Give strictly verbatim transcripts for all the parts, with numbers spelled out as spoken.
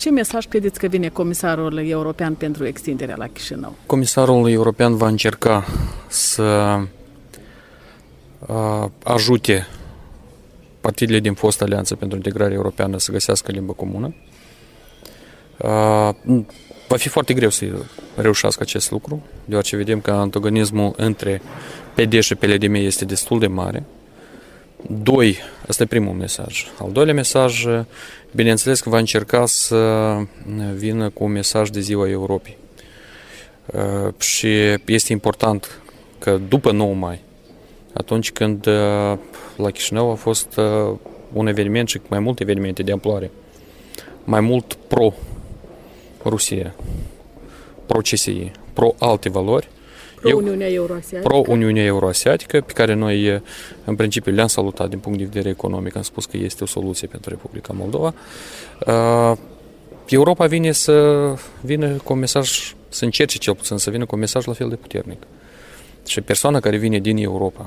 ce mesaj credeți că vine comisarul european pentru extinderea la Chișinău? Comisarul european va încerca să uh, ajute partidele din fosta Alianță pentru Integrare Europeană să găsească limbă comună. Uh, va fi foarte greu să reușească acest lucru, deoarece vedem că antagonismul între P D și P L D M este destul de mare. Doi, ăsta e primul mesaj. Al doilea mesaj, bineînțeles că va încerca să vină cu un mesaj de Ziua Europei. Uh, și este important că după nouă mai, atunci când uh, la Chișinău a fost uh, un eveniment și mai multe evenimente de amploare, mai mult pro-Rusia, pro-C S I, pro-alte valori, Pro-Uniunea Euroasiatică. Pro-Uniunea Euroasiatică, pe care noi, în principiu, le-am salutat din punct de vedere economic. Am spus că este o soluție pentru Republica Moldova. Europa vine să vină cu un mesaj, să încerce cel puțin să vină cu un mesaj la fel de puternic. Și persoana care vine din Europa,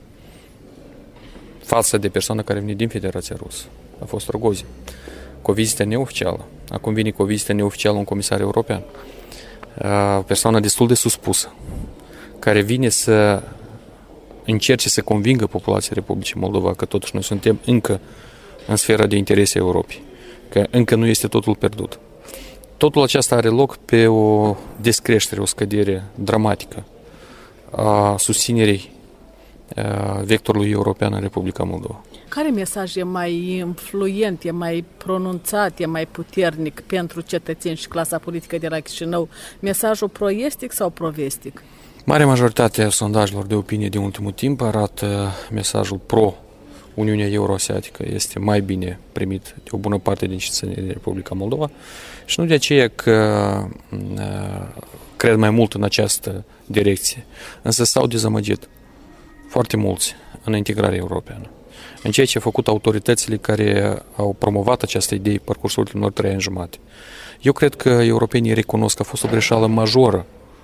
față de persoana care vine din Federația Rusă, a fost Rogozin, cu o vizită neoficială. Acum vine cu o vizită neoficială un comisar european. O persoană destul de suspusă, care vine să încerce să convingă populația Republicii Moldova că totuși noi suntem încă în sfera de interese Europei, că încă nu este totul pierdut. Totul acesta are loc pe o descreștere, o scădere dramatică a susținerii vectorului european în Republica Moldova. Care mesaj e mai influent, e mai pronunțat, e mai puternic pentru cetățeni și clasa politică de la Chișinău? Mesajul pro-estic sau pro-vestic? Marea majoritate a sondajelor de opinie din ultimul timp arată mesajul pro-Uniunea Euroasiatică. Este mai bine primit de o bună parte din cetățenii din Republica Moldova și nu de aceea că cred mai mult în această direcție, însă s-au dezamăgit foarte mulți în integrarea europeană. În ceea ce au făcut autoritățile care au promovat această idee pe parcursul ultimilor trei ani jumate. Eu cred că europenii recunosc că a fost o greșeală majoră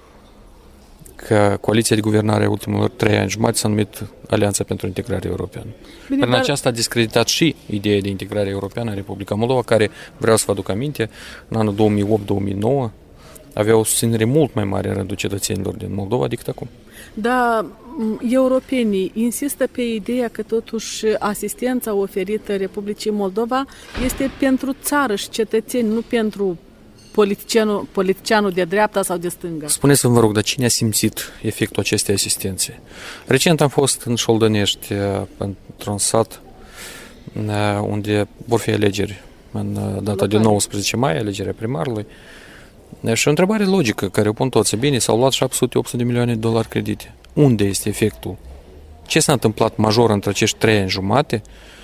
că coaliția de guvernare a ultimilor trei ani jumate s-a numit Alianța pentru Integrare Europeană. Bine, Prin dar... aceasta a discreditat și ideea de integrare europeană în Republica Moldova, care, vreau să vă aduc aminte, în anul două mii opt două mii nouă avea o susținere mult mai mare în rândul cetățenilor din Moldova decât acum. Da, europenii insistă pe ideea că totuși asistența oferită Republicii Moldova este pentru țară și cetățeni, nu pentru politicianul, politicianul de dreapta sau de stânga. Spuneți-mi, vă rog, dar cine a simțit efectul acestei asistențe? Recent am fost în Șoldănești, într-un sat unde vor fi alegeri în data Locale. de nouăsprezece mai, alegerea primarului. Și o întrebare logică care o pun toți. Bine, s-au luat șapte sute opt sute de milioane de dolari credite. Unde este efectul? Ce s-a întâmplat major între acești trei ani jumate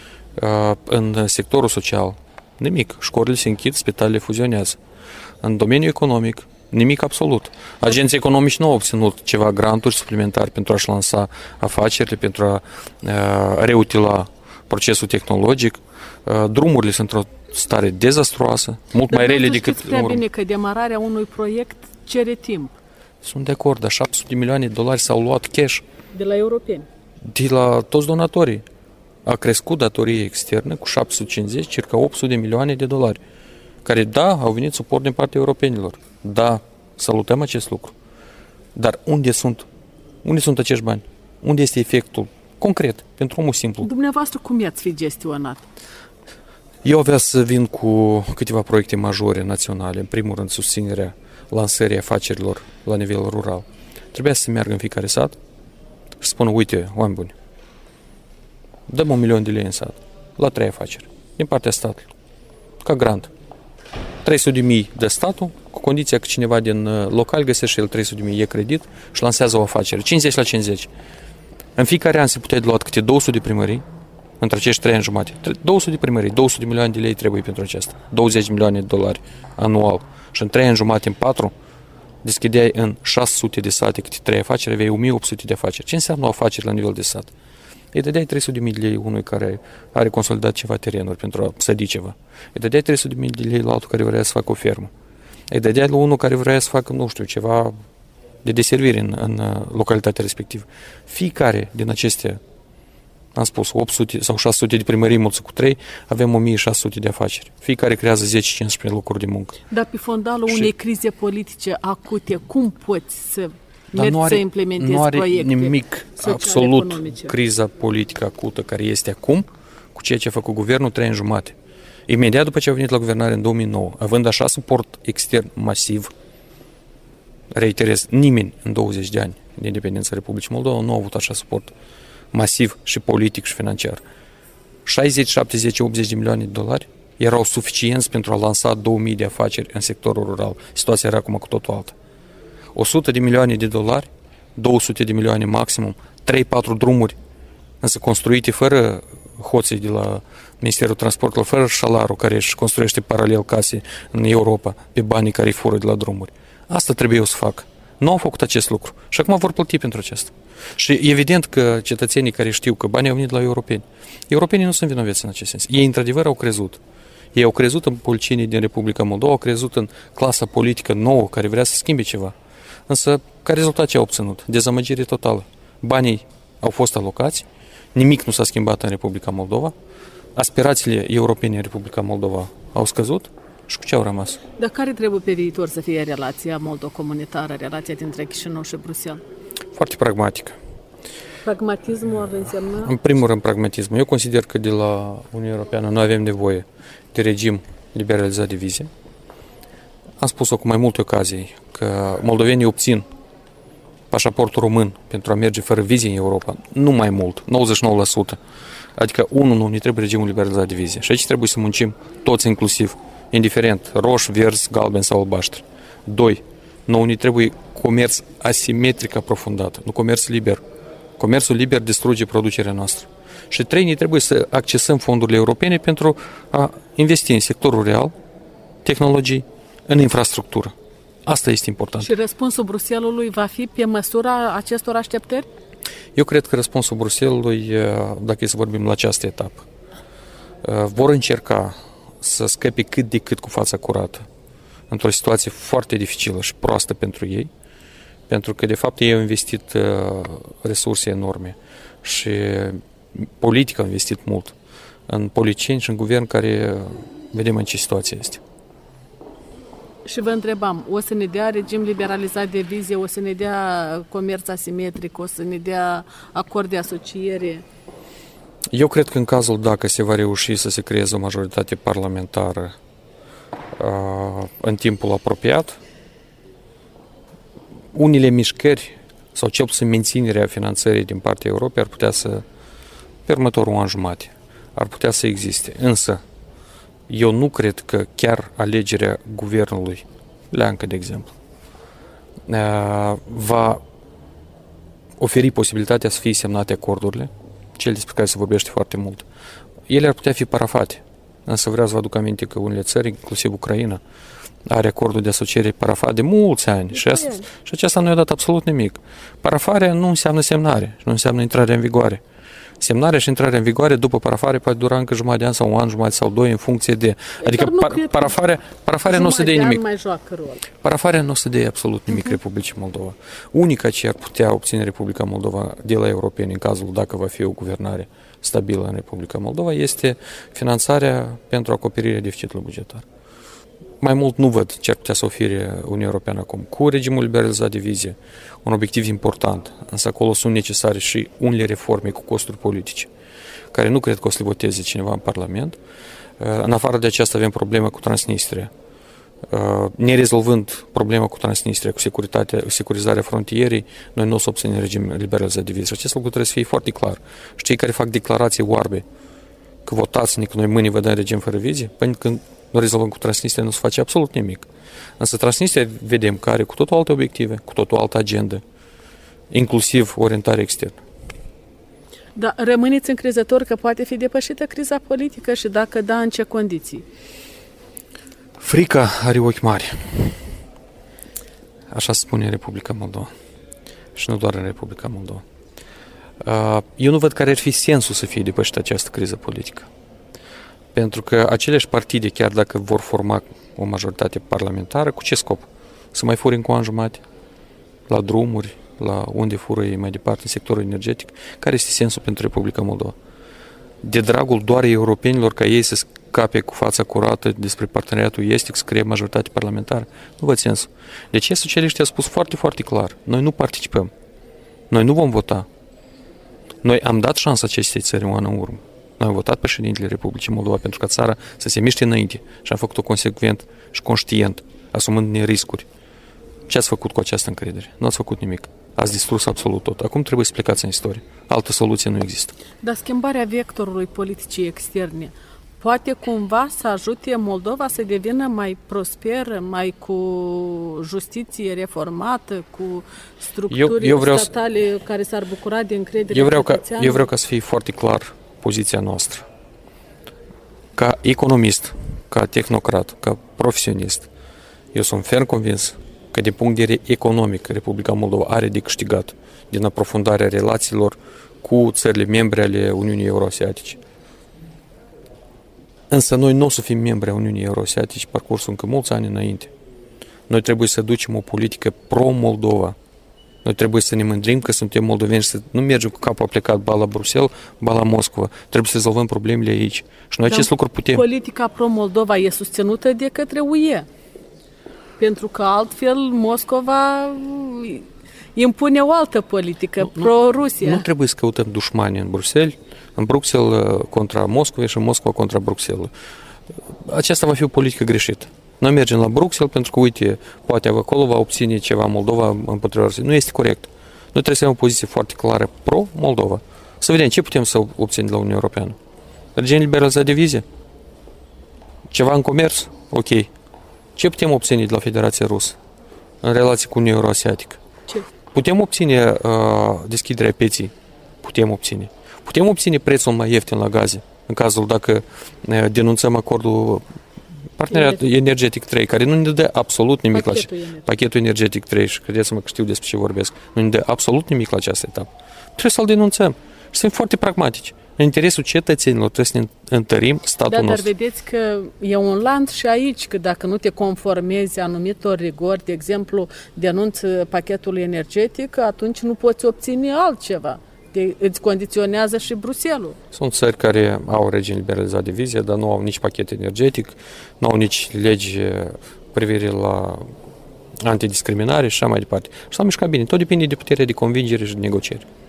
în sectorul social? Nimic. Școlile se închid, spitalele fuzionează. În domeniul economic, nimic absolut. Agenții economici nu au obținut ceva granturi suplimentari pentru a-și lansa afacerile, pentru a reutila procesul tehnologic. Drumurile sunt într-o stare dezastruoasă, mult Dar mai rele decât... Dar nu știți prea bine că demararea unui proiect cere timp. Sunt de acord, dar șapte sute de milioane de dolari s-au luat cash. De la europeni. De la toți donatorii. A crescut datoria externă cu șapte sute cincizeci, circa opt sute de milioane de dolari, care, da, au venit suport din partea europenilor. Da, salutăm acest lucru. Dar unde sunt? Unde sunt acești bani? Unde este efectul concret, pentru omul simplu? Dumneavoastră, cum i-ați fi gestionat? Eu avea să vin cu câteva proiecte majore naționale. În primul rând, susținerea lansării afacerilor la nivel rural. Trebuia să meargă în fiecare sat și spună, uite, oameni buni, dăm un milion de lei în sat, la trei afaceri, din partea statului, ca grant. trei sute de mii de statul, cu condiția că cineva din local găsește el trei sute de mii, e credit și lansează o afacere, cincizeci la cincizeci. În fiecare an se putea de luat câte două sute de primării, între acești trei ani jumate. două sute de primării, două sute de milioane de lei trebuie pentru aceasta. douăzeci de milioane de dolari anual. Și în trei ani jumate, în patru, deschideai în șase sute de sate câte trei afaceri, aveai o mie opt sute de afaceri. Ce înseamnă o afacere la nivel de sat? Îi dădeai trei sute de mii de lei unui care are consolidat ceva terenuri pentru a sădi ceva. Îi dădeai trei sute de mii de lei la altul care vrea să facă o fermă. Îi dădeai la unul care vrea să facă, nu știu, ceva de deservire în, în localitatea respectivă. Fiecare din aceste Am spus, opt sute sau șase sute de primării mulți cu trei, avem o mie șase sute de afaceri. Fiecare creează zece cincisprezece locuri de muncă. Dar pe fondalul Și- unei crize politice acute, cum poți să Dar mergi nu are, să implementezi nu are proiecte nimic social, absolut economice? criza politică acută care este acum cu ceea ce a făcut guvernul trei ani jumate. Imediat după ce a venit la guvernare în două mii nouă, având așa suport extern masiv, reiterez, nimeni în douăzeci de ani de independența Republicii Moldova nu a avut așa suport masiv și politic și financiar. șaizeci, șaptezeci, optzeci de milioane de dolari erau suficienți pentru a lansa două mii de afaceri în sectorul rural. Situația era acum cu totul altă. o sută de milioane de dolari, două sute de milioane maximum, trei patru drumuri, însă construite fără hoții de la Ministerul Transportului, fără șalarul care își construiește paralel case în Europa pe banii care îi fură de la drumuri. Asta trebuie eu să fac. Nu au făcut acest lucru. Și acum vor plăti pentru acesta. Și evident că cetățenii care știu că banii au venit la europeni, europenii nu sunt vinovați în acest sens. Ei, într-adevăr, au crezut. Ei au crezut în politicienii din Republica Moldova, au crezut în clasa politică nouă care vrea să schimbe ceva. Însă, ca rezultat ce au obținut? Dezamăgire totală. Banii au fost alocați, nimic nu s-a schimbat în Republica Moldova, aspirațiile europene în Republica Moldova au scăzut și cu ce au rămas? Dar care trebuie pe viitor să fie relația moldo-comunitară, relația dintre Chișinău și Bruxelles? Foarte pragmatică. Pragmatismul ar însemna... În primul rând, pragmatism. Eu consider că de la Uniunea Europeană noi avem nevoie de regim liberalizat de vize. Am spus-o cu mai multe ocazii că moldovenii obțin pașaportul român pentru a merge fără vize în Europa, nu mai mult, nouăzeci și nouă la sută. Adică, unul, nu ne trebuie regimul liberalizat de vize. Și aici trebuie să muncim toți inclusiv, indiferent, roș, verzi, galben sau albaștri. Doi, nouă ne trebuie comerț asimetric aprofundat, nu comerț liber. Comerțul liber distruge producerea noastră. Și trei, ne trebuie să accesăm fondurile europene pentru a investi în sectorul real, tehnologii, în infrastructură. Asta este important. Și răspunsul Bruxellesului va fi pe măsura acestor așteptări? Eu cred că răspunsul Bruxellesului, dacă e să vorbim la această etapă, vor încerca să scape cât de cât cu fața curată într-o situație foarte dificilă și proastă pentru ei, pentru că de fapt ei au investit resurse enorme și politica a investit mult în politicieni și în guvern care vedem în ce situație este. Și vă întrebam, o să ne dea regim liberalizat de vize, o să ne dea comerț asimetric, o să ne dea acord de asociere? Eu cred că în cazul dacă se va reuși să se creeze o majoritate parlamentară uh, în timpul apropiat, unele mișcări sau cel puțin menținerea finanțării din partea Europei ar putea să, pe următorul an jumate, ar putea să existe. Însă, eu nu cred că chiar alegerea guvernului, Leancă, de exemplu, va oferi posibilitatea să fie semnate acordurile, cele despre care se vorbește foarte mult. Ele ar putea fi parafate, însă vreau să vă aduc aminte că unele țări, inclusiv Ucraina, are acordul de asociere parafat de mulți ani și, asta, și aceasta nu i-a dat absolut nimic. Parafarea nu înseamnă semnare, nu înseamnă intrarea în vigoare. Semnarea și intrarea în vigoare după parafare poate dura încă jumătate de an sau un an, jumătate sau doi în funcție de... Adică par, parafarea, parafarea nu o să dea nimic. Mai joacă rol. Parafarea nu o să dea absolut nimic uh-huh. Republicii Moldova. Unica ce ar putea obține Republica Moldova de la europeni în cazul dacă va fi o guvernare stabilă în Republica Moldova este finanțarea pentru acoperirea deficitului bugetar. Mai mult nu văd ce ar putea să ofere Uniunea Europeană acum. Cu regimul liberalizat de vize, un obiectiv important, însă acolo sunt necesare și unele reforme cu costuri politice, care nu cred că o să le voteze cineva în Parlament. În afară de aceasta avem problema cu Transnistria. Nerezolvând problema cu Transnistria, cu securitatea, securizarea frontierei, noi nu o să obținem regim liberalizat de vize. Și acest lucru trebuie să fie foarte clar. Și cei care fac declarații oarbe că votați-ne că noi mâine vă dăm regim fără vize, pentru că nu rezolvăm cu Transnistria, nu se face absolut nimic. Însă Transnistria vedem că are cu totul alte obiective, cu totul altă agendă, inclusiv orientare externă. Dar rămâneți încrezători că poate fi depășită criza politică și dacă da, în ce condiții? Frica are ochi mari. Așa se spune în Republica Moldova. Și nu doar în Republica Moldova. Eu nu văd care ar fi sensul să fie depășită această criză politică. Pentru că aceleași partide, chiar dacă vor forma o majoritate parlamentară, cu ce scop? Să mai furi încă o an jumate? La drumuri, la unde fură ei mai departe în sectorul energetic, care este sensul pentru Republica Moldova? De dragul doar europenilor ca ei să scape cu fața curată despre parteneriatul estic, să creie majoritate parlamentară? Nu văd sensul. De ce socialiștii au spus foarte, foarte clar? Noi nu participăm. Noi nu vom vota. Noi am dat șansa acestei țări un an în urmă. Noi am votat președintele Republicii Moldova pentru ca țara să se miște înainte și am făcut-o consecvent și conștient, asumând-ne riscuri. Ce ați făcut cu această încredere? Nu ați făcut nimic. Ați distrus absolut tot. Acum trebuie să plecați în istorie. Altă soluție nu există. Dar schimbarea vectorului politicii externe poate cumva să ajute Moldova să devină mai prosperă, mai cu justiție reformată, cu structuri eu, eu vreau statale să... care s-ar bucura de încredere eu vreau, ca, eu vreau ca să fie foarte clar poziția noastră. Ca economist, ca tehnocrat, ca profesionist, eu sunt ferm convins că din punct de vedere economic Republica Moldova are de câștigat din aprofundarea relațiilor cu țările membre ale Uniunii Euroasiatice. Însă noi nu o să fim membri a Uniunii Euroasiatice parcursul încă mulți ani înainte. Noi trebuie să ducem o politică pro-Moldova. Noi trebuie să ne mândrim că suntem moldoveni și să nu mergem cu capul plecat ba la Bruxelles, ba la Moscova. Trebuie să rezolvăm problemele aici. Și noi Dar acest lucru putem. Politica pro-Moldova e susținută de către U E. Pentru că altfel Moscova impune o altă politică, nu, pro-Rusia. Nu, nu trebuie să căutăm dușmani în Bruxelles, în Bruxelles contra Moscovei și în Moscova contra Bruxelles. Aceasta va fi o politică greșită. Noi mergem la Bruxelles pentru că, uite, poate acolo va obține ceva Moldova împotriva Rusiei. Nu este corect. Noi trebuie să avem o poziție foarte clară pro-Moldova. Să vedem ce putem să obținem de la Uniunea Europeană. Regim liberalizat de vize? Ceva în comerț? Ok. Ce putem obține de la Federația Rusă în relație cu Uniunea Euroasiatică? Ce? Putem obține uh, deschiderea pieței? Putem obține. Putem obține prețul mai ieftin la gaze, în cazul dacă uh, denunțăm acordul parteneriat energetic trei, care nu ne dă absolut nimic pachetul la energetic. pachetul energetic trei, și credeți-mă că știu despre ce vorbesc, nu ne dă absolut nimic la această etapă. Trebuie să-l denunțăm. Și să fim foarte pragmatici. În interesul cetățenilor trebuie să ne întărim statul da, nostru. Dar vedeți că e un lanț și aici, că dacă nu te conformezi anumitor rigori, de exemplu, denunți pachetul energetic, atunci nu poți obține altceva. Te, îți condiționează și Bruxelles. Sunt țări care au regim liberalizat de vize, dar nu au nici pachet energetic, nu au nici legi privire la antidiscriminare și așa mai departe. Și s-au mișcat bine. Tot depinde de puterea de convingere și de negociere.